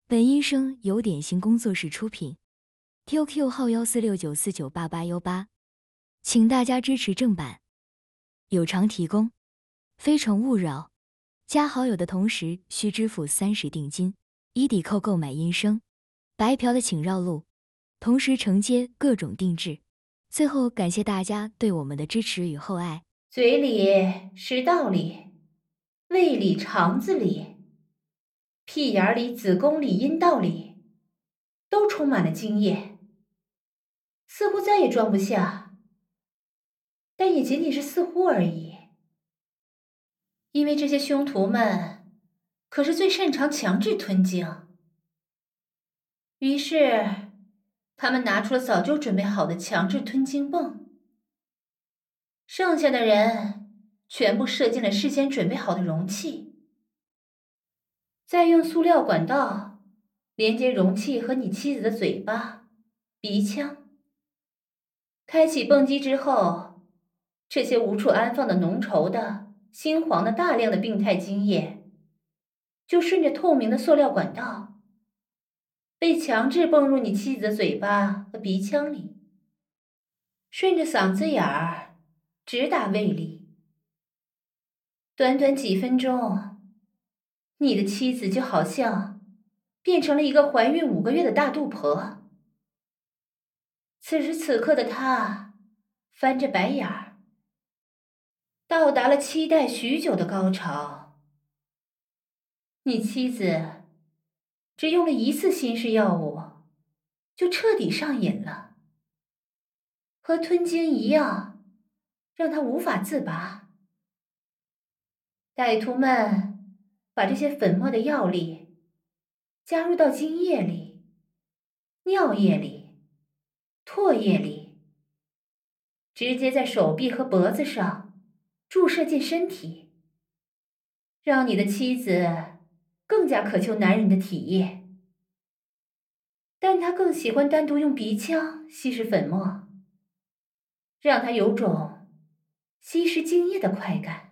本音声由点心工作室出品 ，QQ 号1469498818，请大家支持正版，有偿提供，非诚勿扰。加好友的同时需支付30定金，以抵扣购买音声。白嫖的请绕路，同时承接各种定制。最后感谢大家对我们的支持与厚爱。 嘴里食道里，胃里肠子里，屁眼里子宫里阴道里，都充满了精液，似乎再也装不下，但也仅仅是似乎而已。因为这些凶徒们可是最擅长强制吞精，于是他们拿出了早就准备好的强制吞精泵，剩下的人全部射进了事先准备好的容器，再用塑料管道连接容器和你妻子的嘴巴、鼻腔。开启泵机之后，这些无处安放的浓稠的、猩黄的大量的病态精液，就顺着透明的塑料管道，被强制泵入你妻子的嘴巴和鼻腔里，顺着嗓子眼儿，直达胃里。短短几分钟，你的妻子就好像变成了一个怀孕5个月的大肚婆。此时此刻的她翻着白眼儿，到达了期待许久的高潮。你妻子只用了1次新式药物，就彻底上瘾了，和吞精一样，让她无法自拔。歹徒们把这些粉末的药力加入到精液里、尿液里、唾液里，直接在手臂和脖子上注射进身体，让你的妻子更加渴求男人的体液。但她更喜欢单独用鼻腔吸食粉末，让她有种吸食精液的快感。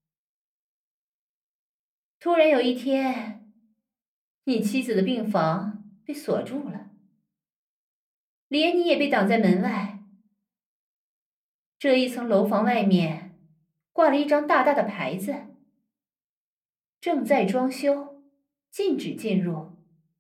突然有一天，你妻子的病房被锁住了，连你也被挡在门外。这一层楼房外面挂了一张大大的牌子，正在装修，禁止进入。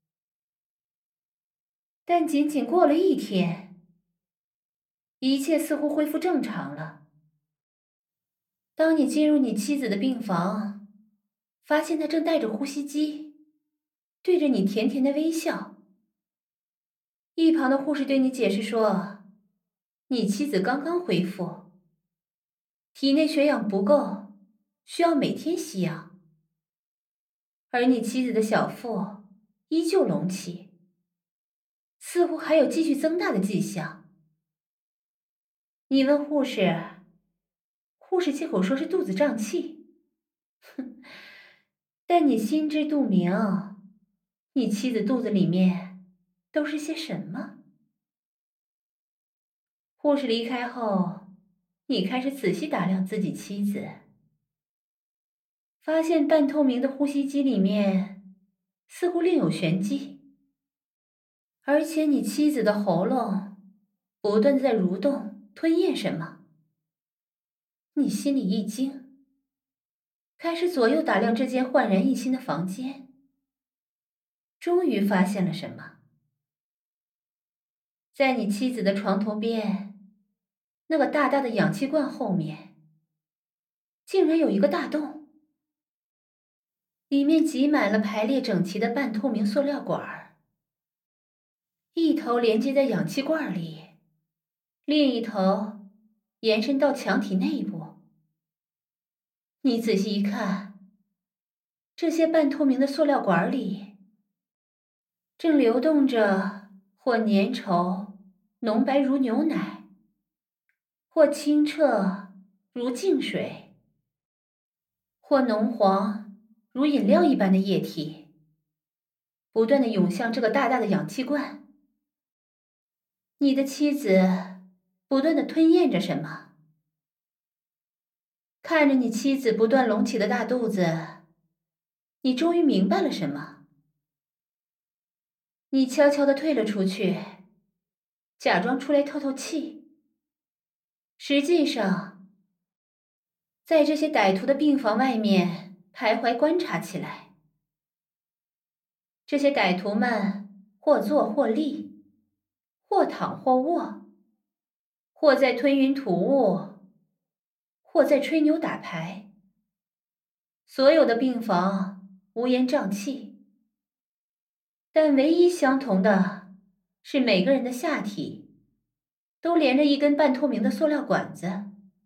但仅仅过了1天，一切似乎恢复正常了。当你进入你妻子的病房，发现她正带着呼吸机，对着你甜甜的微笑。一旁的护士对你解释说，你妻子刚刚恢复，体内血氧不够，需要每天吸氧。而你妻子的小腹依旧隆起，似乎还有继续增大的迹象。你问护士，护士借口说是肚子胀气。哼，但你心知肚明，你妻子肚子里面都是些什么？护士离开后，你开始仔细打量自己妻子，发现半透明的呼吸机里面似乎另有玄机，而且你妻子的喉咙不断地在蠕动吞咽什么。你心里一惊，开始左右打量这间焕然一新的房间，终于发现了什么。在你妻子的床头边，那个大大的氧气罐后面，竟然有一个大洞，里面挤满了排列整齐的半透明塑料管，一头连接在氧气罐里，另一头延伸到墙体内部。你仔细一看，这些半透明的塑料管里正流动着或粘稠浓白如牛奶，或清澈如净水，或浓黄如饮料一般的液体，不断地涌向这个大大的氧气罐。你的妻子不断地吞咽着什么，看着你妻子不断隆起的大肚子，你终于明白了什么。 你悄悄地退了出去，假装出来透透气。实际上，在这些歹徒的病房外面徘徊观察起来。这些歹徒们或坐或立，或躺或卧，或在吞云吐雾，或在吹牛打牌。所有的病房乌烟瘴气，但唯一相同的是每个人的下体都连着一根半透明的塑料管子。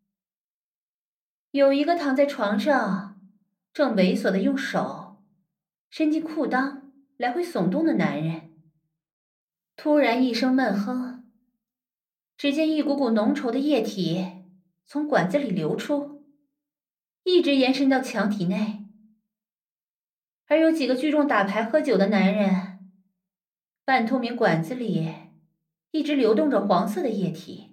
有一个躺在床上正猥琐地用手伸进裤裆来回耸动的男人，突然一声闷哼，只见一股股浓稠的液体从管子里流出，一直延伸到墙体内。而有几个聚众打牌喝酒的男人，半透明管子里一直流动着黄色的液体。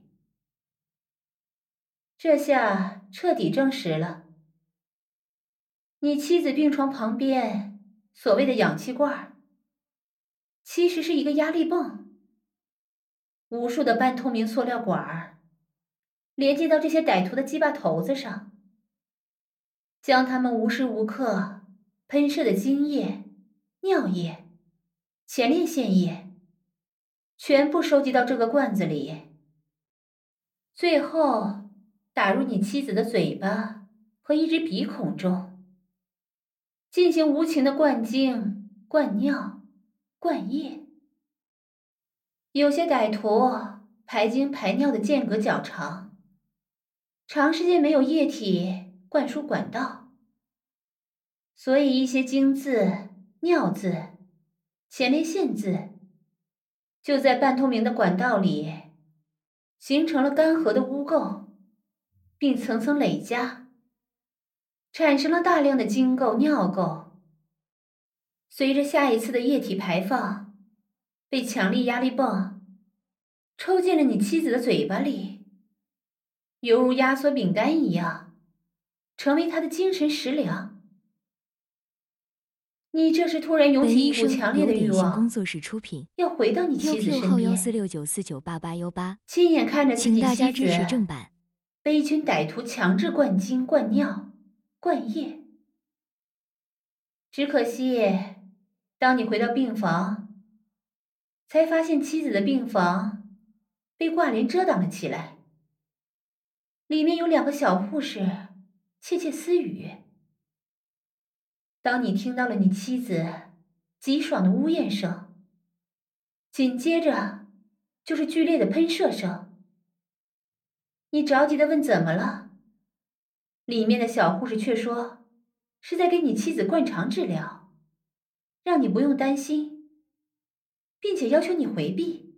这下彻底证实了，你妻子病床旁边所谓的氧气罐，其实是一个压力泵。无数的半透明塑料管连接到这些歹徒的鸡巴头子上，将他们无时无刻喷射的精液、尿液、前列腺液全部收集到这个罐子里，最后打入你妻子的嘴巴和一只鼻孔中，进行无情的灌精、灌尿、灌液。有些歹徒排精排尿的间隔较长，长时间没有液体灌输管道，所以一些精字、尿渍、前列腺渍就在半透明的管道里形成了干涸的污垢，并层层累加，产生了大量的精垢、尿垢。随着下一次的液体排放，被强力压力泵抽进了你妻子的嘴巴里，犹如压缩饼干一样，成为她的精神食粮。你这时突然涌起一股强烈的欲望，要回到你妻子身边，亲眼看着自己妻子被一群歹徒强制灌精、灌尿、灌液。只可惜，当你回到病房，才发现妻子的病房被挂帘遮挡了起来，里面有2个小护士窃窃私语。当你听到了你妻子极爽的呜咽声，紧接着就是剧烈的喷射声，你着急地问怎么了，里面的小护士却说是在给你妻子灌肠治疗，让你不用担心，并且要求你回避。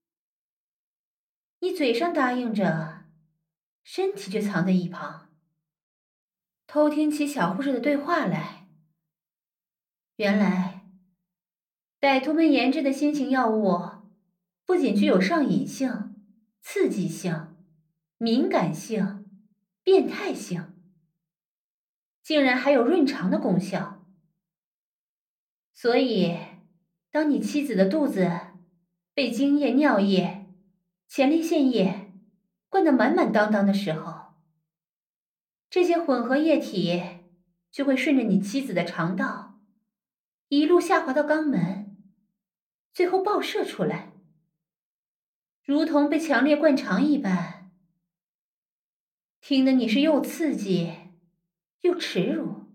你嘴上答应着，身体却藏在一旁，偷听起小护士的对话来。原来，歹徒们研制的新型药物不仅具有上瘾性、刺激性、敏感性、变态性，竟然还有润肠的功效。所以，当你妻子的肚子被精液、尿液、前列腺液灌得满满当当的时候，这些混合液体就会顺着你妻子的肠道一路下滑到肛门，最后爆射出来，如同被强烈灌肠一般，听得你是又刺激又耻辱。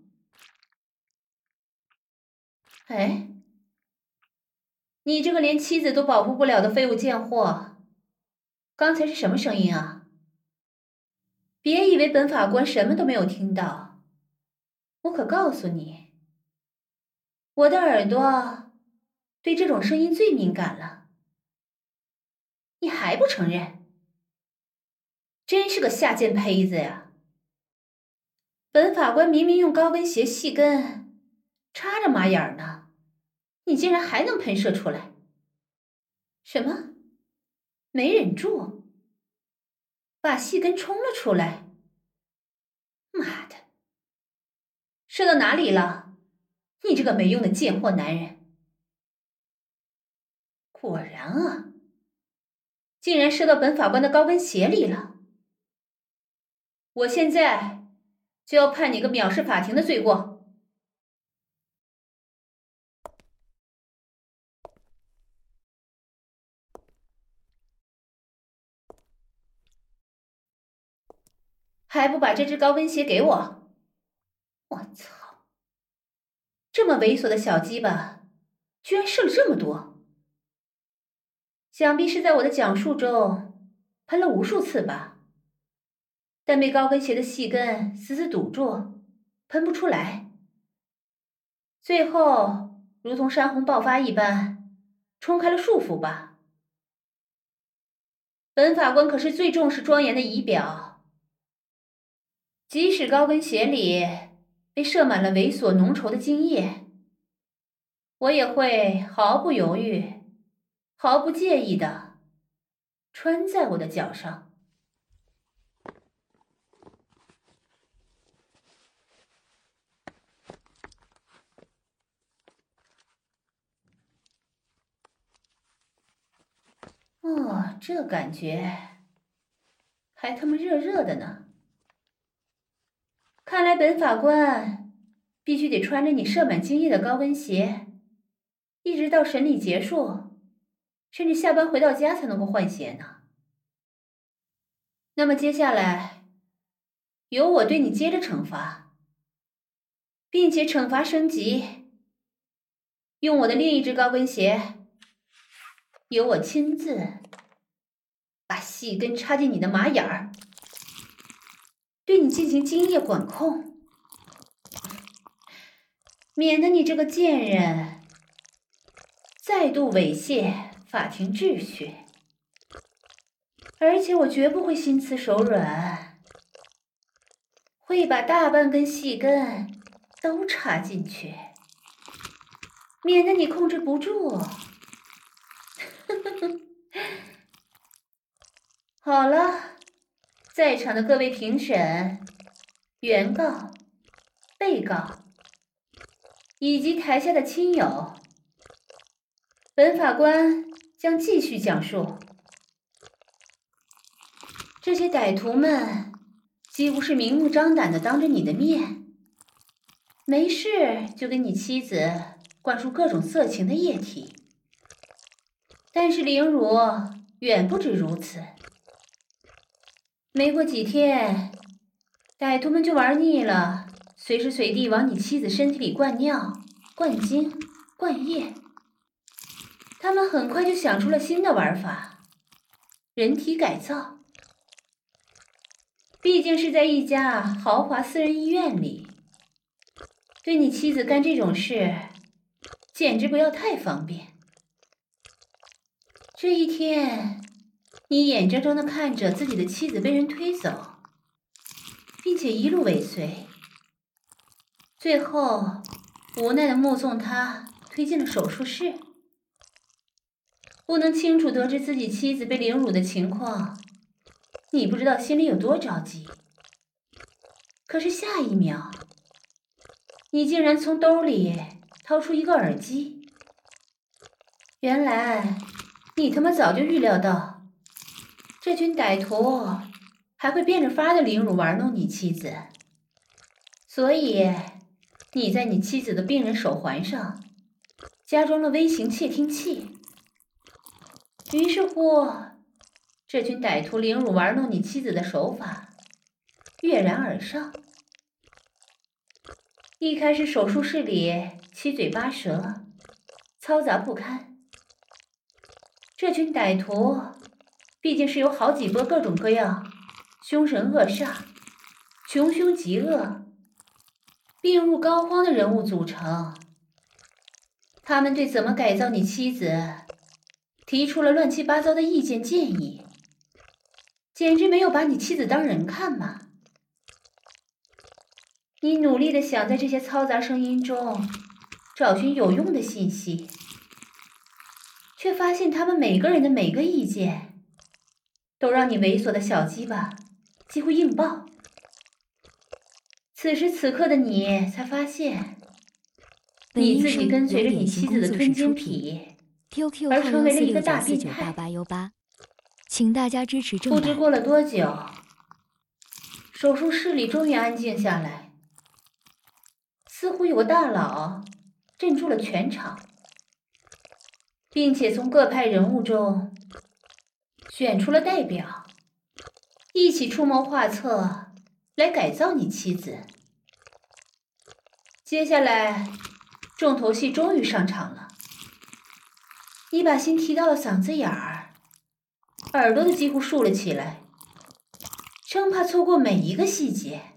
哎，你这个连妻子都保护不了的废物贱货，刚才是什么声音啊？别以为本法官什么都没有听到，我可告诉你，我的耳朵对这种声音最敏感了。你还不承认？真是个下贱胚子呀！本法官明明用高跟鞋细跟插着马眼呢，你竟然还能喷射出来？什么？没忍住，把细跟冲了出来？妈的！射到哪里了？你这个没用的贱货男人！ 果然啊，竟然射到本法官的高跟鞋里了。我现在就要判你个藐视法庭的罪过。还不把这只高跟鞋给我！我操！这么猥琐的小鸡巴，居然射了这么多！想必是在我的讲述中喷了无数次吧，但被高跟鞋的细跟死死堵住，喷不出来。最后，如同山洪爆发一般，冲开了束缚吧。本法官可是最重视庄严的仪表，即使高跟鞋里被射满了猥琐浓稠的精液，我也会毫不犹豫、毫不介意的穿在我的脚上。哦，这感觉还他妈热热的呢。看来本法官必须得穿着你射满精液的高跟鞋，一直到审理结束，甚至下班回到家才能够换鞋呢。那么接下来，由我对你接着惩罚，并且惩罚升级，用我的另一只高跟鞋，由我亲自把细根插进你的马眼儿，对你进行精液管控，免得你这个贱人再度猥亵法庭秩序。而且我绝不会心慈手软，会把大半根细根都插进去，免得你控制不住。好了，在场的各位评审、原告、被告以及台下的亲友，本法官将继续讲述。这些歹徒们几乎是明目张胆的当着你的面，没事就给你妻子灌输各种色情的液体。但是凌辱远不止如此。没过几天，歹徒们就玩腻了，随时随地往你妻子身体里灌尿、灌精、灌液。他们很快就想出了新的玩法——人体改造。毕竟是在一家豪华私人医院里，对你妻子干这种事，简直不要太方便。这一天，你眼睁睁地看着自己的妻子被人推走，并且一路尾随，最后无奈地目送她推进了手术室。不能清楚得知自己妻子被凌辱的情况，你不知道心里有多着急。可是下一秒，你竟然从兜里掏出一个耳机。原来你他妈早就预料到这群歹徒还会变着法的凌辱玩弄你妻子，所以你在你妻子的病人手环上加装了微型窃听器。于是乎，这群歹徒凌辱玩弄你妻子的手法跃然而上。一开始手术室里七嘴八舌，嘈杂不堪。这群歹徒毕竟是由好几波各种各样凶神恶煞、穷凶极恶、病入膏肓的人物组成。他们对怎么改造你妻子提出了乱七八糟的意见建议，简直没有把你妻子当人看嘛。你努力地想在这些嘈杂声音中找寻有用的信息，却发现他们每个人的每个意见都让你猥琐的小鸡巴几乎硬爆。此时此刻的你才发现，你自己跟随着你妻子的吞奸癖 ，QQ 而号成为了一个大 14694988818，请大家支持正版。 不知过了多久，手术室里终于安静下来，似乎有个大佬镇住了全场，并且从各派人物中选出了代表，一起出谋划策来改造你妻子。接下来，重头戏终于上场了。你把心提到了嗓子眼儿，耳朵都几乎竖了起来，生怕错过每一个细节。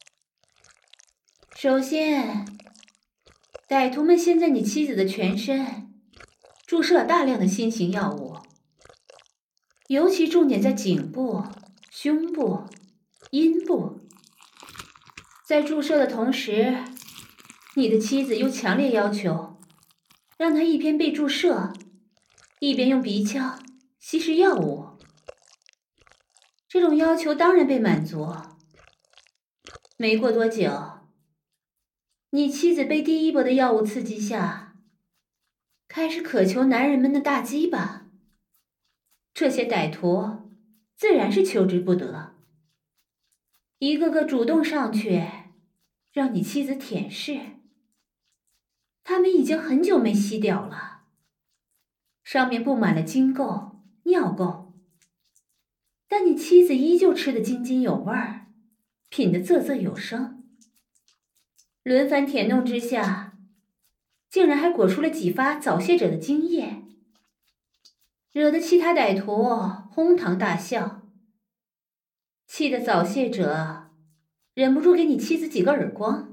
首先，歹徒们先在你妻子的全身注射了大量的新型药物，尤其重点在颈部、胸部、阴部。在注射的同时，你的妻子又强烈要求让她一边被注射，一边用鼻腔吸食药物。这种要求当然被满足。没过多久，你妻子被第一波的药物刺激下，开始渴求男人们的大鸡巴。这些歹徒自然是求之不得，一个个主动上去让你妻子舔舐。他们已经很久没洗屌了，上面布满了精垢、尿垢，但你妻子依旧吃得津津有味儿，品得啧啧有声。轮番舔弄之下，竟然还裹出了几发早泄者的精液，惹得其他歹徒哄堂大笑，气得早泄者忍不住给你妻子几个耳光。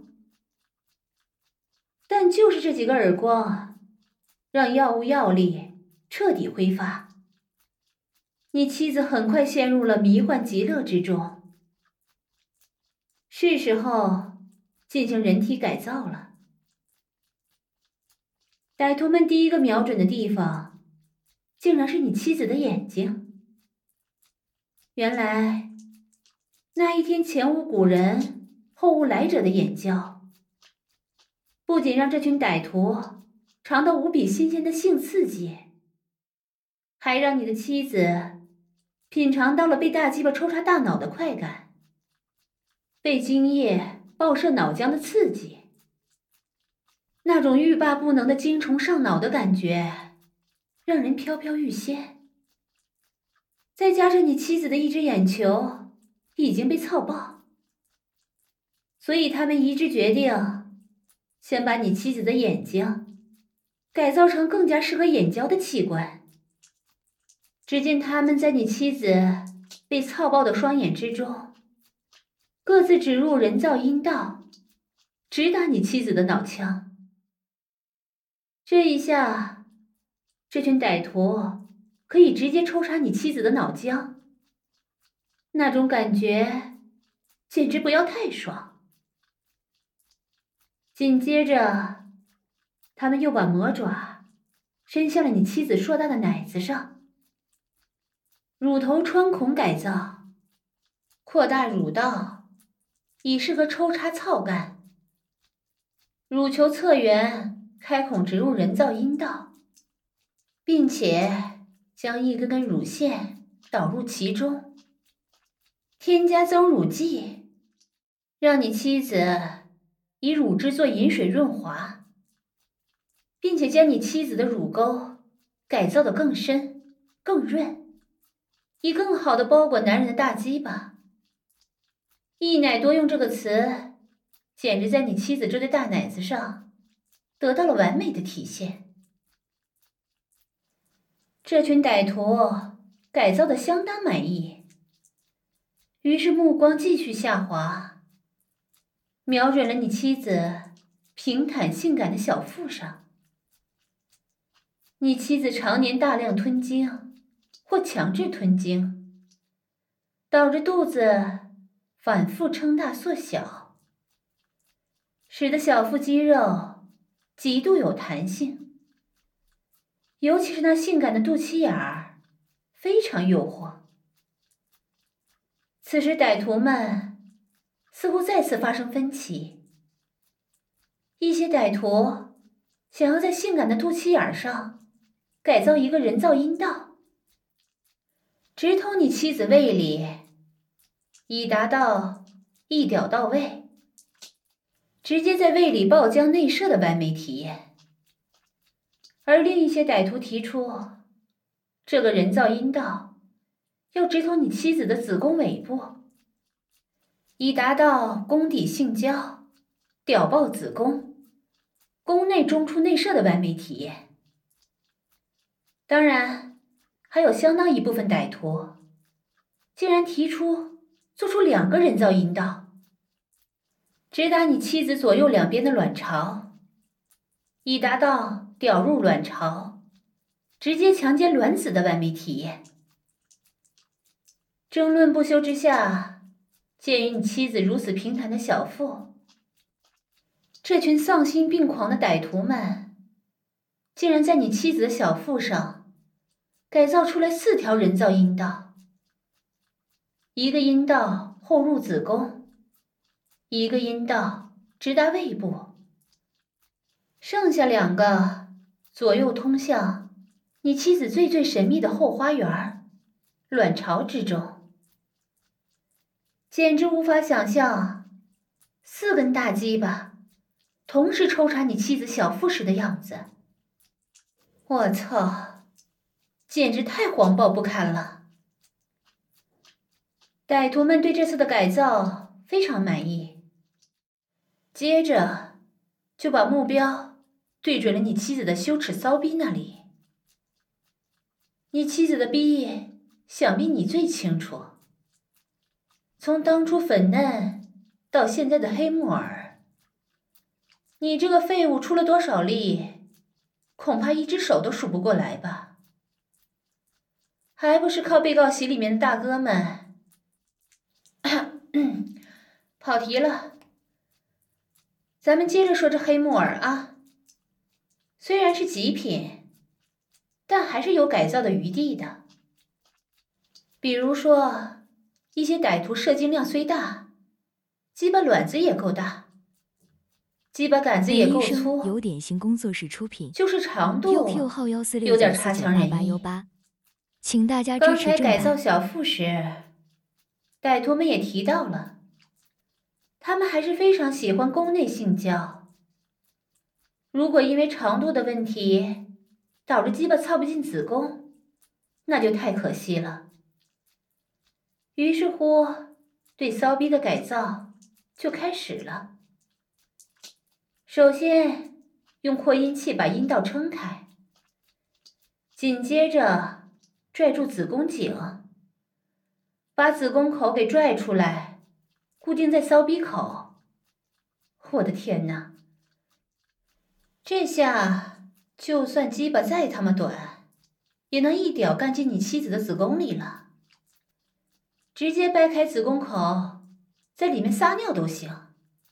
但就是这几个耳光，让药物药力彻底挥发，你妻子很快陷入了迷幻极乐之中。是时候进行人体改造了。歹徒们第一个瞄准的地方，竟然是你妻子的眼睛。原来，那一天前无古人后无来者的眼交，不仅让这群歹徒尝到无比新鲜的性刺激，还让你的妻子品尝到了被大鸡巴抽插大脑的快感，被精液爆射脑浆的刺激。那种欲罢不能的精虫上脑的感觉，让人飘飘欲仙。再加上你妻子的一只眼球已经被操爆，所以他们一致决定先把你妻子的眼睛改造成更加适合眼交的器官。只见他们在你妻子被操爆的双眼之中，各自植入人造阴道，直达你妻子的脑腔。这一下，这群歹徒可以直接抽插你妻子的脑浆，那种感觉简直不要太爽。紧接着，他们又把魔爪伸向了你妻子硕大的奶子上，乳头穿孔改造，扩大乳道，以适合抽插操干。乳球侧缘开孔植入人造阴道，并且将一根根乳腺导入其中，添加增乳剂，让你妻子以乳汁做饮水润滑，并且将你妻子的乳沟改造得更深、更润，以更好地包裹男人的大鸡巴。一奶多用这个词，简直在你妻子这对大奶子上得到了完美的体现。这群歹徒改造得相当满意，于是目光继续下滑，瞄准了你妻子平坦性感的小腹上。你妻子常年大量吞精或强制吞精，导致肚子反复撑大缩小，使得小腹肌肉极度有弹性，尤其是那性感的肚脐眼儿非常诱惑。此时歹徒们似乎再次发生分歧，一些歹徒想要在性感的肚脐眼上改造一个人造阴道，直通你妻子胃里，以达到一屌到位，直接在胃里爆浆内射的完美体验。而另一些歹徒提出，这个人造阴道要直通你妻子的子宫尾部，以达到宫底性交、屌爆子宫、宫内中出内射的完美体验。当然，还有相当一部分歹徒竟然提出做出2个人造阴道，直达你妻子左右两边的卵巢，以达到屌入卵巢，直接强奸卵子的完美体验。争论不休之下，鉴于你妻子如此平坦的小腹，这群丧心病狂的歹徒们竟然在你妻子的小腹上改造出来4条人造阴道，一个阴道后入子宫，一个阴道直达胃部，剩下2个左右通向你妻子最神秘的后花园卵巢之中。简直无法想象4根大鸡巴同时抽插你妻子小腹时的样子。我操，简直太黄暴不堪了。歹徒们对这次的改造非常满意，接着就把目标对准了你妻子的羞耻骚逼那里。你妻子的逼想必你最清楚，从当初粉嫩到现在的黑木耳，你这个废物出了多少力，恐怕1只手都数不过来吧。还不是靠被告席里面的大哥们。跑题了，咱们接着说这黑木耳啊。虽然是极品，但还是有改造的余地的。比如说，一些歹徒射精量虽大，鸡巴卵子也够大，鸡巴杆子也够粗， 有点心工作室出品， 就是长度 QQ 号有点差强人意。 请大家支刚才持正版。 改造小腹时，歹徒们也提到了，他们还是非常喜欢宫内性交。如果因为长度的问题导致鸡巴操不进子宫，那就太可惜了。于是乎，对骚逼的改造就开始了。首先，用扩音器把阴道撑开，紧接着拽住子宫颈，把子宫口给拽出来，固定在骚逼口。我的天哪！这下就算鸡巴再他妈短，也能一屌干进你妻子的子宫里了。直接掰开子宫口，在里面撒尿都行。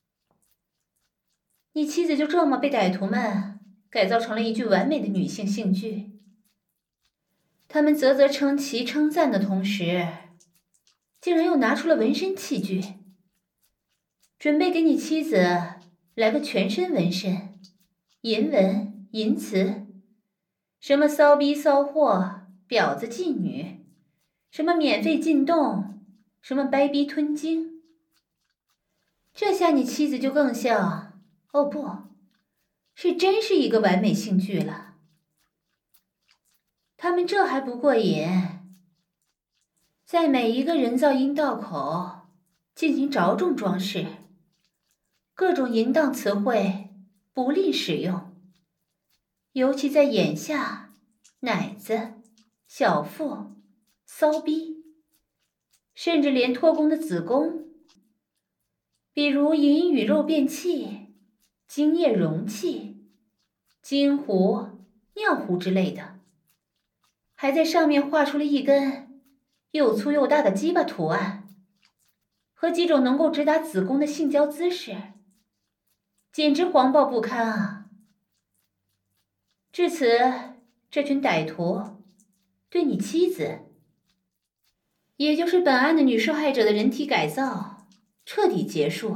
你妻子就这么被歹徒们改造成了一具完美的女性性具。他们啧啧称奇称赞的同时，竟然又拿出了纹身器具，准备给你妻子来个全身纹身，淫文淫词，什么骚逼骚货、婊子妓女，什么免费进洞，什么掰逼吞精。这下你妻子就更像，哦不，是真是一个完美性具了。他们这还不过瘾，在每一个人造阴道口进行着重装饰，各种淫荡词汇不吝使用，尤其在眼下、奶子、小腹、骚逼，甚至连脱宫的子宫，比如银与肉便器、精液容器、精壶、尿壶之类的，还在上面画出了一根又粗又大的鸡巴图案，和几种能够直达子宫的性交姿势，简直黄暴不堪啊！至此，这群歹徒对你妻子，也就是本案的女受害者的人体改造彻底结束。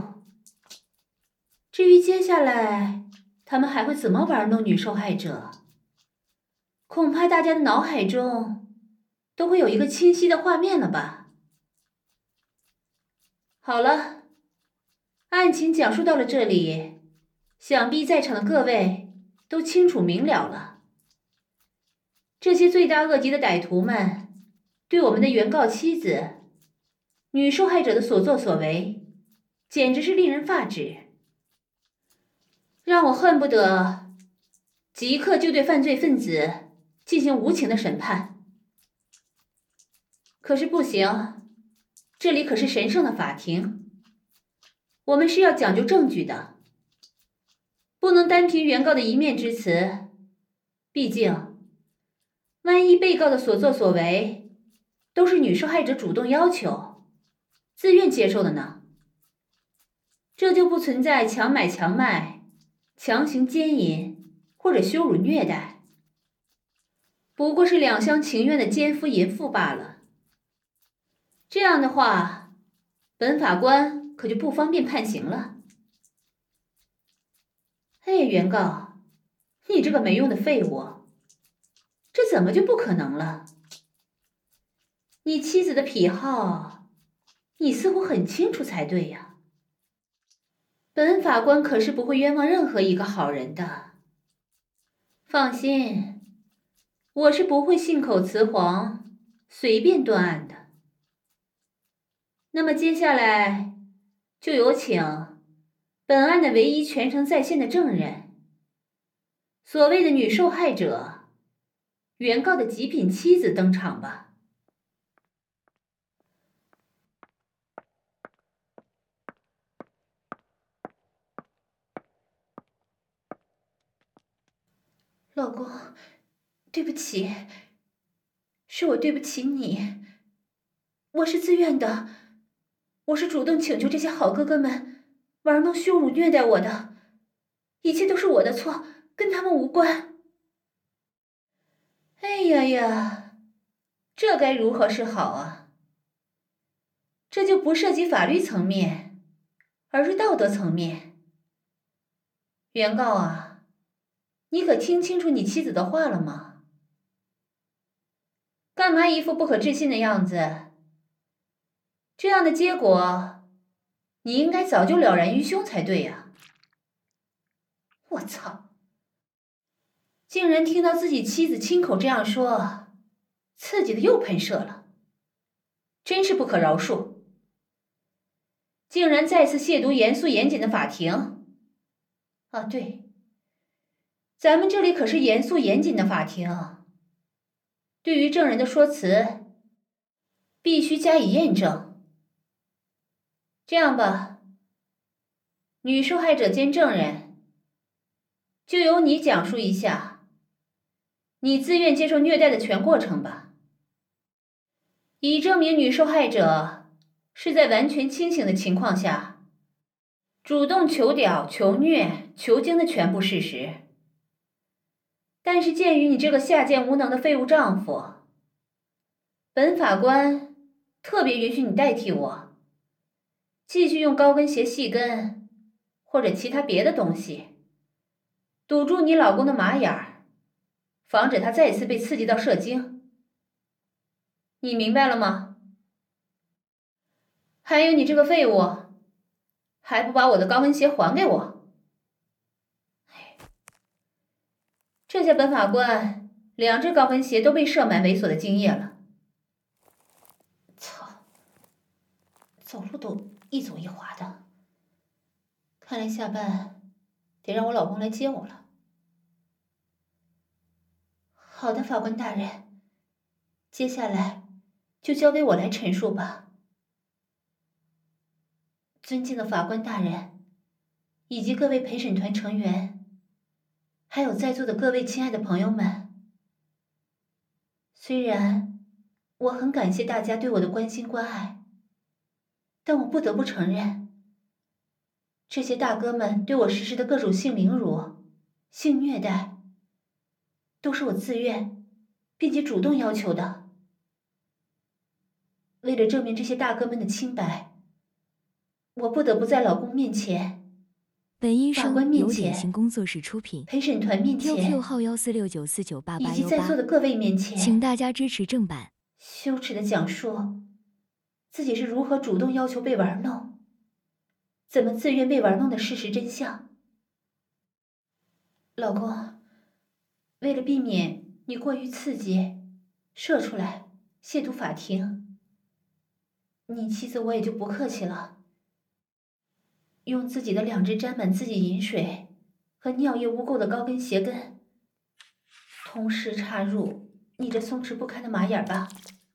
至于接下来他们还会怎么玩弄女受害者， 恐怕大家的脑海中都会有一个清晰的画面了吧？好了，案情讲述到了这里，想必在场的各位都清楚明了了。这些罪大恶极的歹徒们对我们的原告妻子、女受害者的所作所为，简直是令人发指，让我恨不得即刻就对犯罪分子进行无情的审判。可是不行，这里可是神圣的法庭，我们是要讲究证据的，不能单凭原告的一面之词。毕竟，万一被告的所作所为都是女受害者主动要求、自愿接受的呢？这就不存在强买强卖、强行奸淫或者羞辱虐待，不过是两厢情愿的奸夫淫妇罢了。这样的话，本法官可就不方便判刑了。嘿，原告，你这个没用的废物，这怎么就不可能了？你妻子的癖好，你似乎很清楚才对呀。本法官可是不会冤枉任何一个好人的。放心，我是不会信口雌黄，随便断案的。那么接下来，就有请本案的唯一全程在线的证人，所谓的女受害者，原告的极品妻子登场吧。老公，对不起，是我对不起你，我是自愿的，我是主动请求这些好哥哥们玩弄、羞辱、虐待我的，一切都是我的错，跟他们无关。哎呀呀，这该如何是好啊？这就不涉及法律层面，而是道德层面。原告啊，你可听清楚你妻子的话了吗？干嘛一副不可置信的样子？这样的结果，你应该早就了然于胸才对呀。我操！竟然听到自己妻子亲口这样说，刺激的又喷射了，真是不可饶恕！竟然再次亵渎严肃严谨的法庭。啊，对，咱们这里可是严肃严谨的法庭，对于证人的说辞，必须加以验证。这样吧，女受害者兼证人，就由你讲述一下你自愿接受虐待的全过程吧，以证明女受害者是在完全清醒的情况下主动求屌、求虐、求精的全部事实。但是鉴于你这个下贱无能的废物丈夫，本法官特别允许你代替我，继续用高跟鞋细跟或者其他别的东西堵住你老公的马眼儿，防止他再次被刺激到射精。你明白了吗？还有你这个废物，还不把我的高跟鞋还给我！这下本法官两只高跟鞋都被射满猥琐的精液了。操，走路都一走一滑的。看来下班得让我老公来接我了。好的，法官大人，接下来就交给我来陈述吧。尊敬的法官大人，以及各位陪审团成员，还有在座的各位亲爱的朋友们，虽然我很感谢大家对我的关心关爱，但我不得不承认，这些大哥们对我实施的各种性凌辱、性虐待，都是我自愿并且主动要求的。为了证明这些大哥们的清白，我不得不在老公面前本音法官声由面前点心工作室出品陪审团面前 ，QQ 号14694981818， 以及在座的各位面前， 请大家支持正版。 羞耻地讲述自己是如何主动要求被玩弄，怎么自愿被玩弄的事实真相。老公，为了避免你过于刺激，射出来亵渎法庭，你妻子我也就不客气了，用自己的2只沾满自己饮水和尿液污垢的高跟鞋跟，同时插入你这松弛不堪的马眼吧。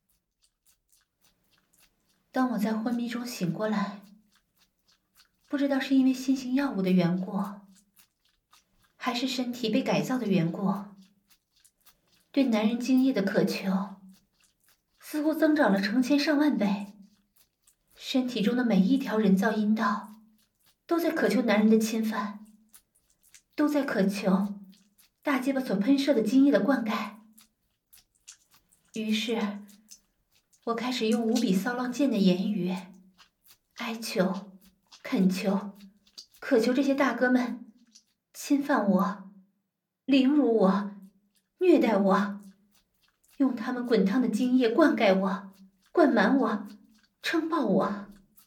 当我在昏迷中醒过来，不知道是因为新型药物的缘故，还是身体被改造的缘故，对男人精液的渴求似乎增长了成千上万倍。身体中的每一条人造阴道都在渴求男人的侵犯，都在渴求大鸡巴所喷射的精液的灌溉。于是我开始用无比骚浪贱的言语哀求、恳求、渴求这些大哥们侵犯我、凌辱我、虐待我，用他们滚烫的精液灌溉我、灌满我、撑爆我。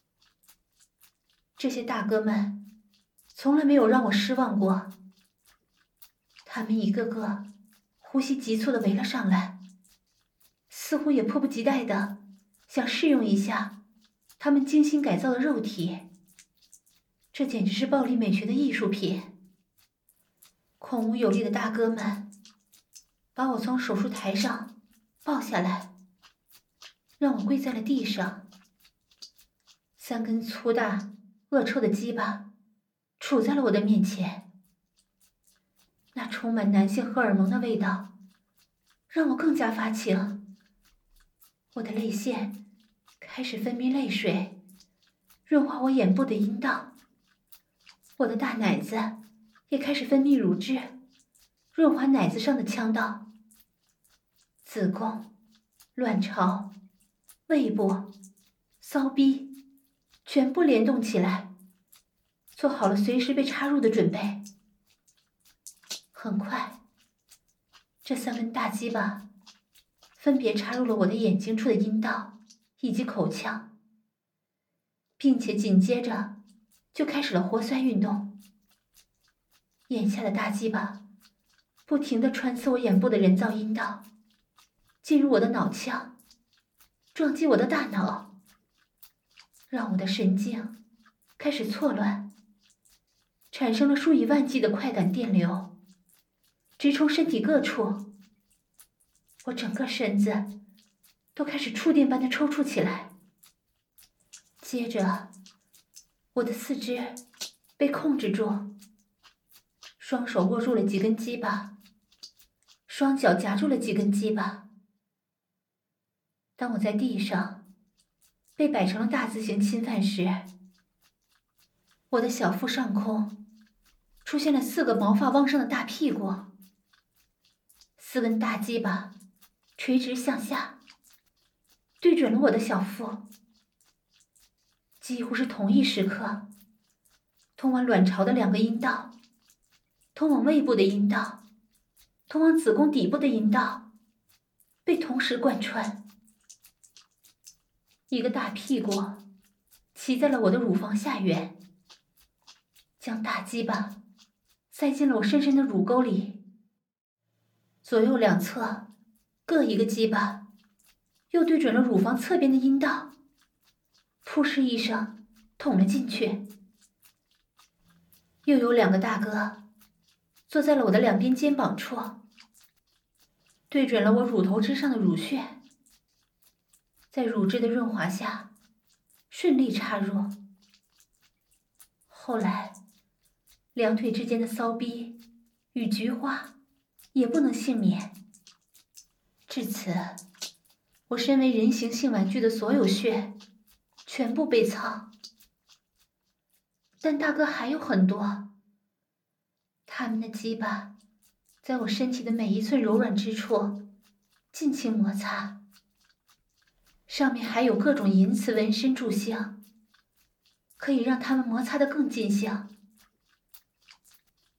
这些大哥们从来没有让我失望过，他们一个个呼吸急促地围了上来，似乎也迫不及待地想试用一下他们精心改造的肉体。这简直是暴力美学的艺术品。孔武有力的大哥们把我从手术台上抱下来，让我跪在了地上。3根粗大恶臭的鸡巴杵在了我的面前，那充满男性荷尔蒙的味道让我更加发情。我的泪腺开始分泌泪水，润滑我眼部的阴道。我的大奶子也开始分泌乳汁，润滑奶子上的腔道。子宫、卵巢、胃部、骚逼全部联动起来，做好了随时被插入的准备。很快，这3根大鸡巴分别插入了我的眼睛处的阴道以及口腔，并且紧接着就开始了活塞运动。眼下的大鸡巴不停地穿刺我眼部的人造阴道，进入我的脑腔，撞击我的大脑，让我的神经开始错乱，产生了数以万计的快感电流，直冲身体各处。我整个身子都开始触电般的抽搐起来。接着，我的四肢被控制住，双手握住了几根鸡巴，双脚夹住了几根鸡巴。当我在地上被摆成了大字形侵犯时，我的小腹上空出现了4个毛发旺盛的大屁股，4根大鸡巴垂直向下，对准了我的小腹。几乎是同一时刻，通往卵巢的2个阴道，通往胃部的阴道，通往子宫底部的阴道被同时贯穿。一个大屁股骑在了我的乳房下缘，将大鸡巴塞进了我深深的乳沟里。左右两侧各一个鸡巴又对准了乳房侧边的阴道，扑哧一声捅了进去。又有2个大哥坐在了我的2边肩膀处，对准了我乳头之上的乳穴，在乳汁的润滑下顺利插入。后来2腿之间的骚逼与菊花也不能幸免。至此，我身为人形性玩具的所有穴全部被操。但大哥还有很多，他们的鸡巴在我身体的每一寸柔软之处尽情摩擦，上面还有各种银瓷纹身柱星，可以让他们摩擦得更尽兴。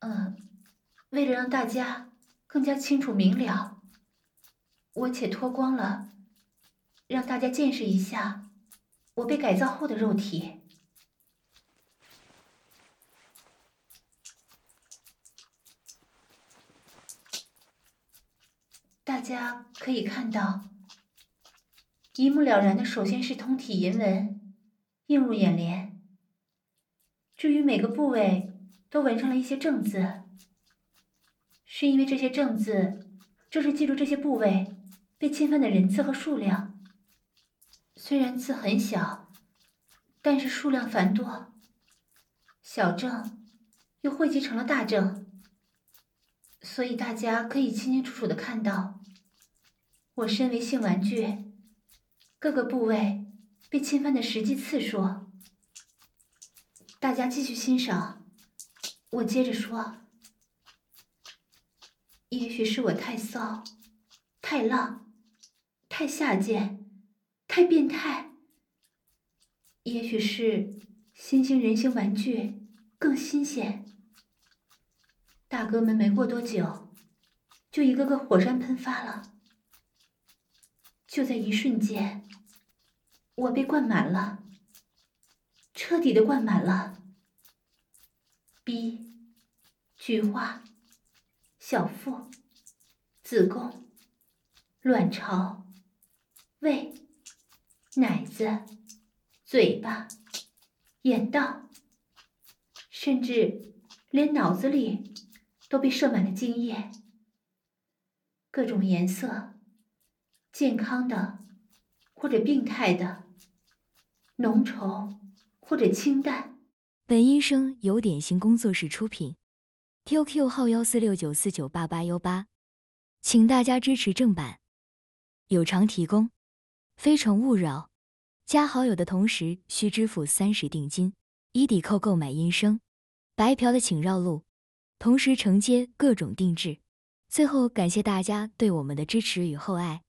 为了让大家更加清楚明了，我且脱光了，让大家见识一下我被改造后的肉体。大家可以看到，一目了然的首先是通体银纹映入眼帘，至于每个部位都纹上了一些正字，是因为这些正字正是记录这些部位被侵犯的人次和数量。虽然字很小，但是数量繁多，小正又汇集成了大正，所以大家可以清清楚楚地看到，我身为性玩具，各个部位被侵犯的实际次数。大家继续欣赏，我接着说。也许是我太骚、太浪、太下贱、太变态，也许是新型人形玩具更新鲜。大哥们没过多久，就一个个火山喷发了。就在一瞬间，我被灌满了，彻底的灌满了。逼、菊花、小腹、子宫、卵巢、胃、奶子、嘴巴、眼道，甚至连脑子里都被射满了精液，各种颜色，健康的或者病态的，浓稠或者清淡。 本音声由点心工作室出品 ，QQ 号14694988188，请大家支持正版，有偿提供，非诚勿扰。加好友的同时需支付30定金，以抵扣购买音声。白嫖的请绕路，同时承接各种定制。最后感谢大家对我们的支持与厚爱。